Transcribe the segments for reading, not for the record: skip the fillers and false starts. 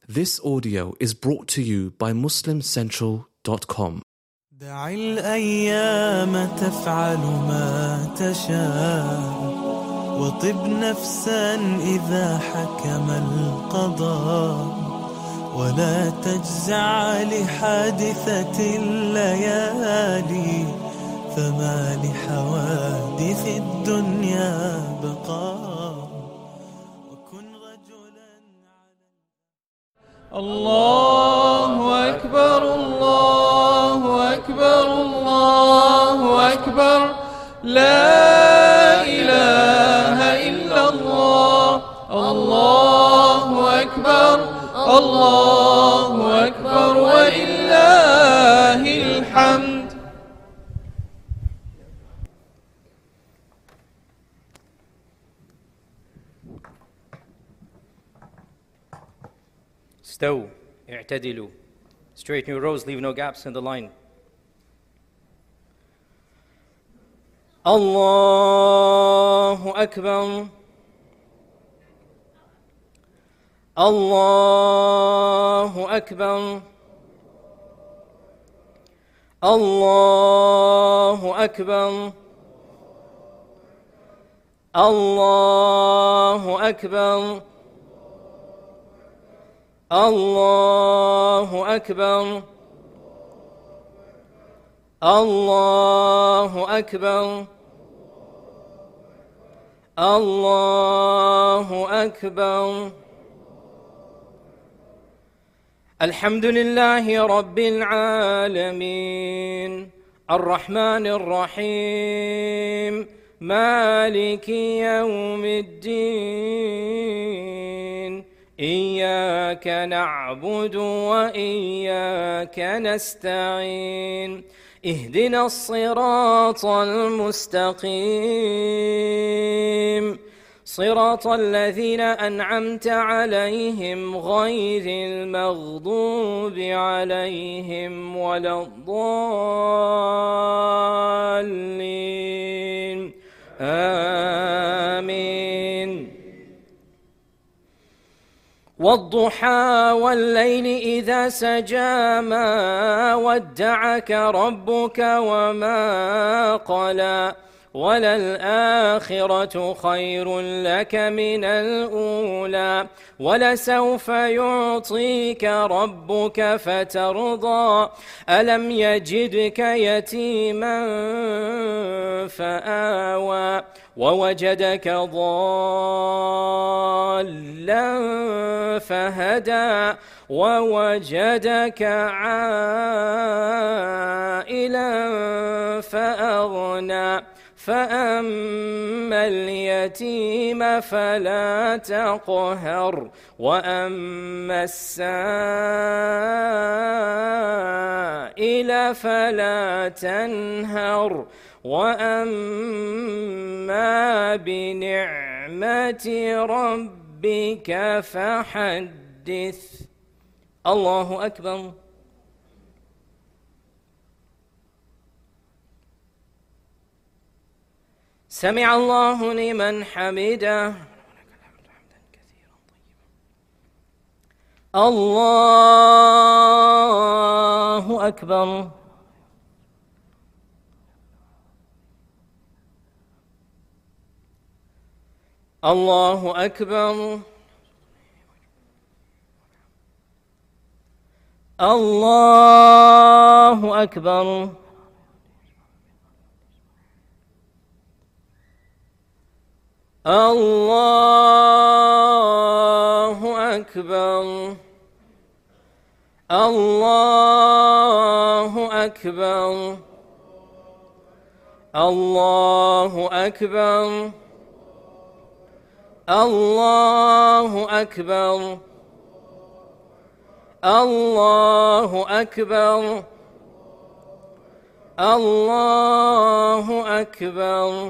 This audio is brought to you by MuslimCentral.com. دع الأيام تفعل ما تشاء وطب نفسا إذا حكم القضاء ولا تجزع لحادثة الليالي فما لحوادث الدنيا بقاء وكن رجلا الله أكبر الله أكبر الله أكبر لا إله إلا الله الله أكبر الله أكبر ولله الحمد. استووا اعتدلوا. Straighten your rows, leave no gaps in the line. الله أكبر الله أكبر الله أكبر الله أكبر الله أكبر الله أكبر الله أكبر. الحمد لله رب العالمين الرحمن الرحيم مالك يوم الدين إياك نعبد وإياك نستعين اهدنا الصراط المستقيم صراط الذين أنعمت عليهم غير المغضوب عليهم ولا الضالين آمين. والضحى والليل إذا سجى ما ودعك ربك وما قلى وللآخرة خير لك من الأولى ولسوف يعطيك ربك فترضى ألم يجدك يتيما فآوى ووجدك ضالا فهدى ووجدك عائلا فأغنى فأما اليتيم فلا تقهر وأما السائل فلا تنهر وأما بنعمة ربك فحدث. الله أكبر. سمع الله لمن حمده. الله أكبر. الله أكبر. الله أكبر. الله أكبر. الله أكبر. الله أكبر. الله أكبر. الله أكبر. الله أكبر.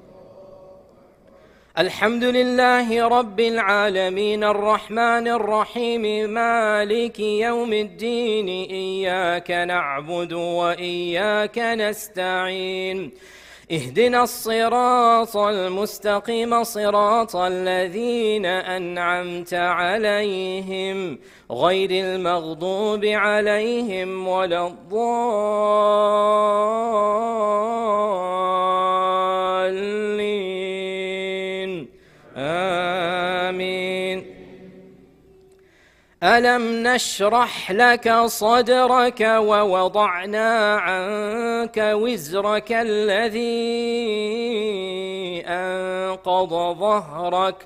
الحمد لله رب العالمين الرحمن الرحيم مالك يوم الدين إياك نعبد وإياك نستعين اهدنا الصراط المستقيم صراط الذين أنعمت عليهم غير المغضوب عليهم ولا الضالين آمين. ألم نشرح لك صدرك ووضعنا عنك وزرك الذي أنقض ظهرك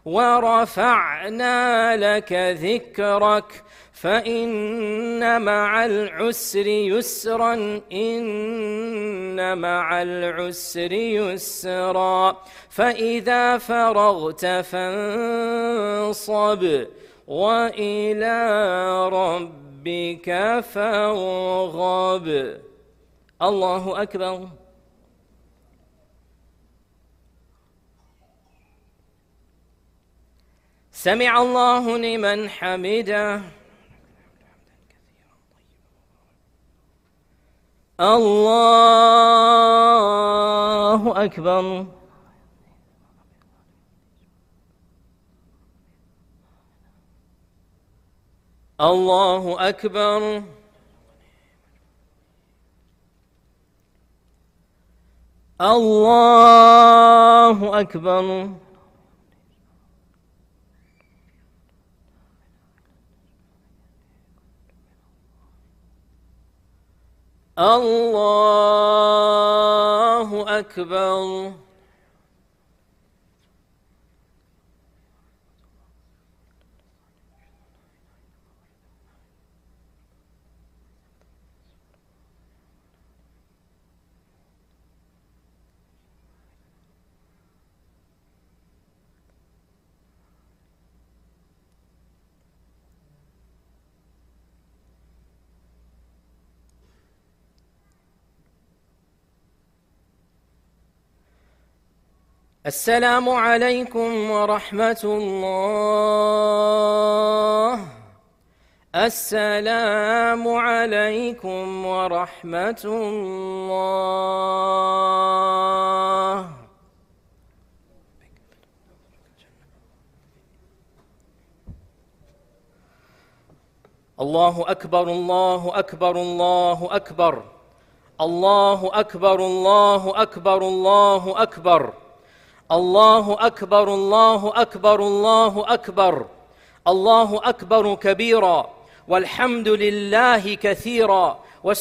ورفعنا لك ذكرك فإن مع العسر يسرا إن مع العسر يسرا فإذا فرغت فانصب وإلى ربك فارغب. الله أكبر. سمع الله لمن حمده. الله أكبر. الله أكبر. الله أكبر. الله أكبر. السلام عليكم ورحمة الله. السلام عليكم ورحمة الله. الله أكبر. الله أكبر. الله أكبر. الله أكبر. الله أكبر. الله أكبر. الله أكبر. الله أكبر. الله أكبر. الله أكبر كبيرا والحمد لله كثيرا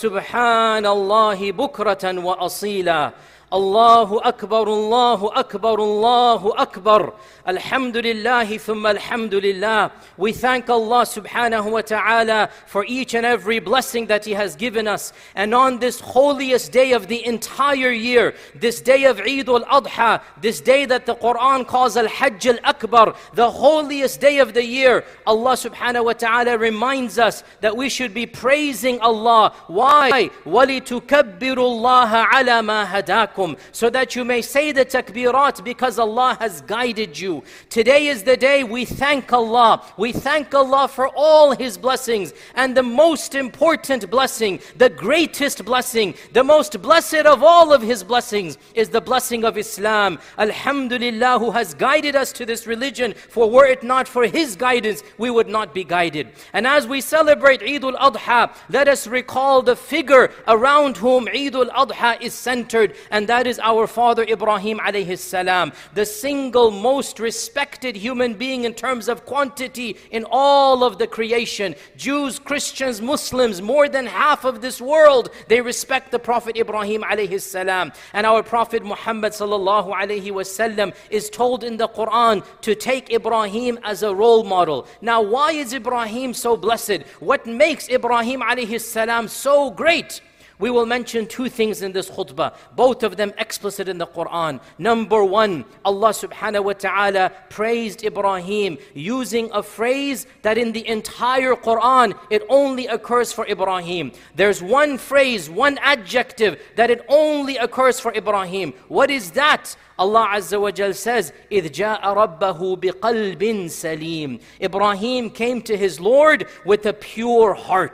وسبحان الله بكرة وأصيلا. الله أكبر. الله أكبر. الله أكبر. Alhamdulillah thumma alhamdulillah. We thank Allah subhanahu wa ta'ala for each and every blessing that He has given us. And on this holiest day of the entire year, this day of Eid al-Adha, this day that the Quran calls al-Hajj al-Akbar, the holiest day of the year, Allah subhanahu wa ta'ala reminds us that we should be praising Allah. Why? وَلِتُكَبِّرُوا اللَّهَ عَلَى مَا هَدَاكُمْ, so that you may say the takbirat because Allah has guided you. Today is the day we thank Allah. We thank Allah for all His blessings. And the most important blessing, the greatest blessing, the most blessed of all of His blessings is the blessing of Islam. Alhamdulillah, who has guided us to this religion, for were it not for His guidance, we would not be guided. And as we celebrate Eid al-Adha, let us recall the figure around whom Eid al-Adha is centered, and that is our father Ibrahim alayhi salam, the single most respected human being in terms of quantity in all of the creation. Jews, Christians, Muslims, more than half of this world, they respect the Prophet Ibrahim alayhi salam. And our Prophet Muhammad sallallahu alayhi wasallam is told in the Quran to take Ibrahim as a role model. Now, why is Ibrahim so blessed? What makes Ibrahim alayhi salam so great? We will mention two things in this khutbah, both of them explicit in the Quran. Number one, Allah subhanahu wa ta'ala praised Ibrahim using a phrase that in the entire Quran, it only occurs for Ibrahim. There's one phrase, one adjective that it only occurs for Ibrahim. What is that? Allah Azza wa Jal says, إِذْ جَاءَ رَبَّهُ بِقَلْبٍ سَلِيمٍ. Ibrahim came to his Lord with a pure heart.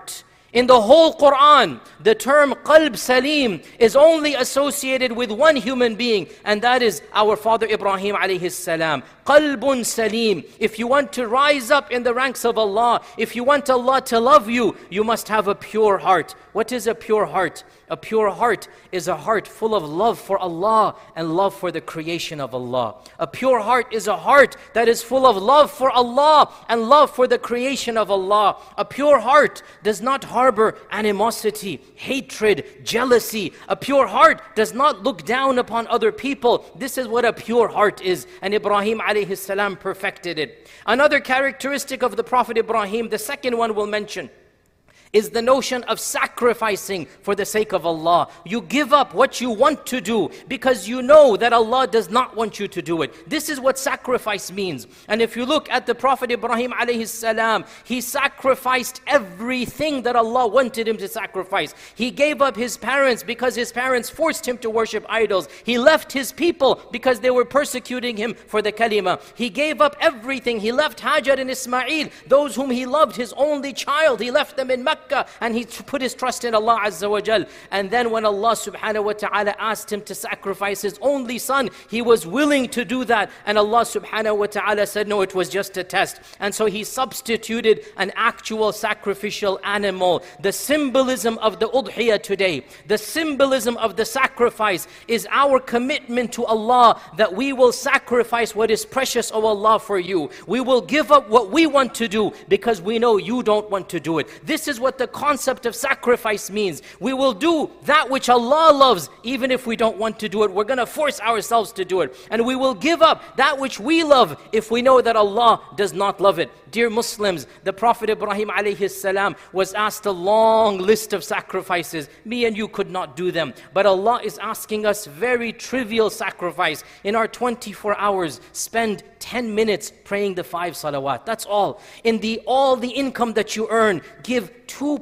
In the whole Quran, the term qalb salim is only associated with one human being, and that is our father Ibrahim alayhi salam. Qalbun salim. If you want to rise up in the ranks of Allah, if you want Allah to love you, you must have a pure heart. What is a pure heart? A pure heart is a heart full of love for Allah and love for the creation of Allah. A pure heart is a heart that is full of love for Allah and love for the creation of Allah. A pure heart does not harbor animosity, hatred, jealousy. A pure heart does not look down upon other people. This is what a pure heart is, and Ibrahim alayhi salam perfected it. Another characteristic of the Prophet Ibrahim, the second one we'll mention, is the notion of sacrificing for the sake of Allah. You give up what you want to do because you know that Allah does not want you to do it. This is what sacrifice means. And if you look at the Prophet Ibrahim alayhi salam, he sacrificed everything that Allah wanted him to sacrifice. He gave up his parents because his parents forced him to worship idols. He left his people because they were persecuting him for the kalima. He gave up everything. He left Hajar and Ismail, those whom he loved, his only child. He left them in Mecca. And he put his trust in Allah Azza wa Jal. And then when Allah subhanahu wa ta'ala asked him to sacrifice his only son, he was willing to do that. And Allah subhanahu wa ta'ala said, no, it was just a test. And so he substituted an actual sacrificial animal. The symbolism of the udhiyah today, the symbolism of the sacrifice is our commitment to Allah that we will sacrifice what is precious, O Allah, for you. We will give up what we want to do because we know you don't want to do it. This is what the concept of sacrifice means. We will do that which Allah loves even if we don't want to do it. We're going to force ourselves to do it. And we will give up that which we love if we know that Allah does not love it. Dear Muslims, the Prophet Ibrahim alayhi salam was asked a long list of sacrifices. Me and you could not do them. But Allah is asking us very trivial sacrifice. In our 24 hours, spend 10 minutes praying the 5 salawat. That's all. In all the income that you earn, give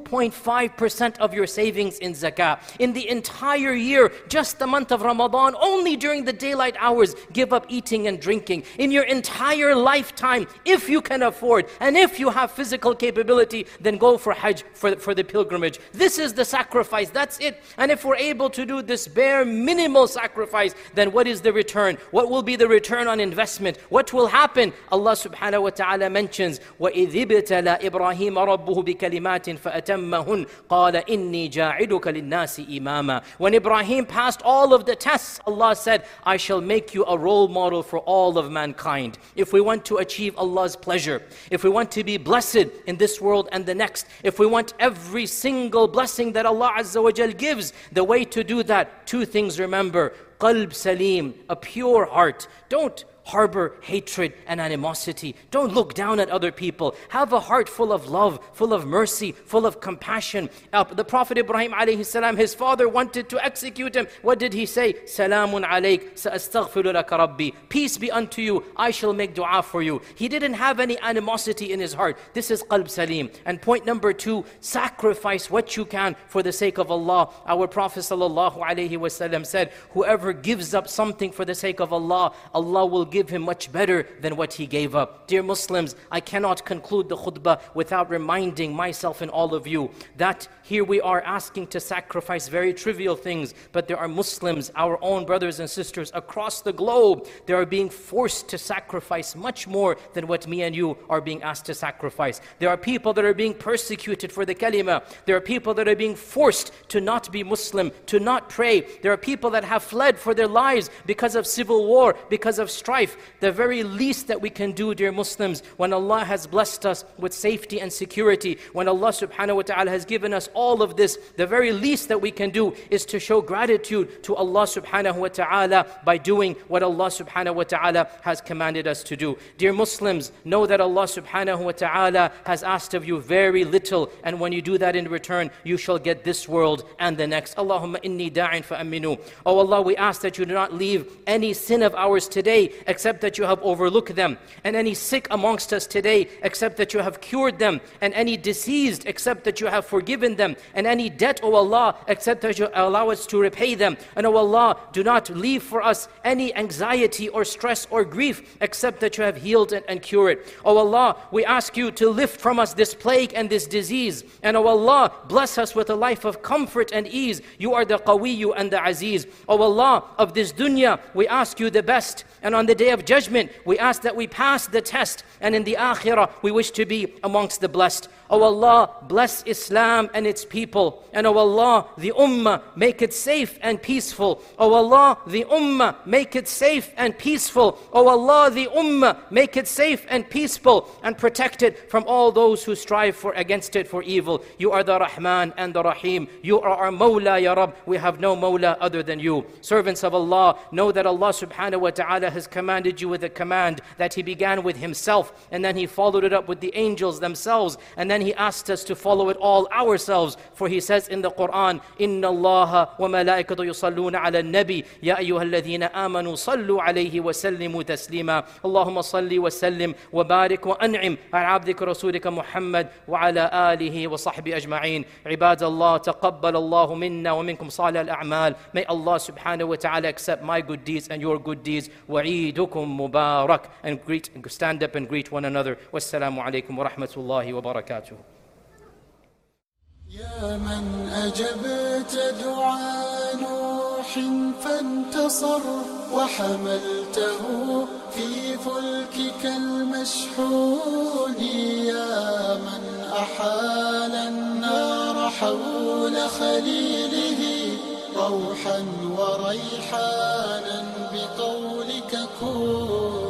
2.5% of your savings in zakah. In the entire year, just the month of Ramadan, only during the daylight hours, give up eating and drinking. In your entire lifetime, if you can afford, and if you have physical capability, then go for Hajj, for the pilgrimage. This is the sacrifice, that's it. And if we're able to do this bare minimal sacrifice, then what is the return? What will be the return on investment? What will happen? Allah subhanahu wa ta'ala mentions, وَإِذِ ابْتَلَى إِبْرَاهِيمَ رَبُّهُ بِكَلِمَاتٍ فَأَتَمَّهُنْ قَالَ إِنِّي جَاعِلُكَ لِلنَّاسِ إِمَامًا. When Ibrahim passed all of the tests, Allah said, I shall make you a role model for all of mankind. If we want to achieve Allah's pleasure, if we want to be blessed in this world and the next, if we want every single blessing that Allah Azza wa Jal gives, the way to do that, two things remember. Qalb salim, a pure heart. Don't harbor hatred and animosity. Don't look down at other people. Have a heart full of love, full of mercy, full of compassion. The Prophet Ibrahim alayhi salam, his father wanted to execute him. What did he say? Salamun alayk, sa'astaghfiru laka rabbi. Peace be unto you, I shall make dua for you. He didn't have any animosity in his heart. This is qalb salim. And point number 2, sacrifice what you can for the sake of Allah. Our Prophet sallallahu alayhi wasallam said, whoever gives up something for the sake of Allah, Allah will give him much better than what he gave up. Dear Muslims, I cannot conclude the khutbah without reminding myself and all of you that here we are asking to sacrifice very trivial things, but there are Muslims, our own brothers and sisters across the globe, they are being forced to sacrifice much more than what me and you are being asked to sacrifice. There are people that are being persecuted for the kalima. There are people that are being forced to not be Muslim, to not pray. There are people that have fled for their lives because of civil war, because of strife. The very least that we can do, dear Muslims, when Allah has blessed us with safety and security, when Allah subhanahu wa ta'ala has given us all of this, the very least that we can do is to show gratitude to Allah subhanahu wa ta'ala by doing what Allah subhanahu wa ta'ala has commanded us to do. Dear Muslims, know that Allah subhanahu wa ta'ala has asked of you very little, and when you do that in return, you shall get this world and the next. Allahumma inni da'in fa'aminu. Oh Allah, we ask that you do not leave any sin of ours today except that you have overlooked them, and any sick amongst us today, except that you have cured them, and any deceased, except that you have forgiven them, and any debt, O Allah, except that you allow us to repay them. And O Allah, do not leave for us any anxiety or stress or grief, except that you have healed and cured. O Allah, we ask you to lift from us this plague and this disease. And O Allah, bless us with a life of comfort and ease. You are the Qawiyyu and the Aziz. O Allah, of this dunya, we ask you the best. And on the day of judgment, we ask that we pass the test. And in the akhirah, we wish to be amongst the blessed. O Allah, bless Islam and its people. And O Allah, the ummah, make it safe and peaceful. O Allah, the ummah, make it safe and peaceful. O Allah, the ummah, make it safe and peaceful, and protect it from all those who strive against it for evil. You are the Rahman and the Rahim. You are our Mawla, Ya Rab. We have no Mawla other than you. Servants of Allah, know that Allah subhanahu wa ta'ala has commanded you with a command that He began with Himself, and then He followed it up with the angels themselves, and then He asked us to follow it all ourselves. For He says in the Quran, Inna Allah wa malaikatu yusalluna ala nabi ya ayyuhal ladhina amanu sallu alayhi wa sallimu taslima. Allahumma salli wa sallim wa barik wa an'im ala abdika rasulika Muhammad wa ala alihi wa sahbihi ajma'in. Ibadallah, taqabbal Allahu minna wa minkum salih al-a'mal. May Allah subhanahu wa ta'ala accept my good deeds and your good deeds. Wa'eedukum mubarak. And stand up and greet one another. Wassalamu alaikum wa rahmatullahi wa barakatuh. يا من أجبت دعاء نوح فانتصر وحملته في فلكك المشحون يا من أحال النار حول خليله روحا وريحانا بقولك كن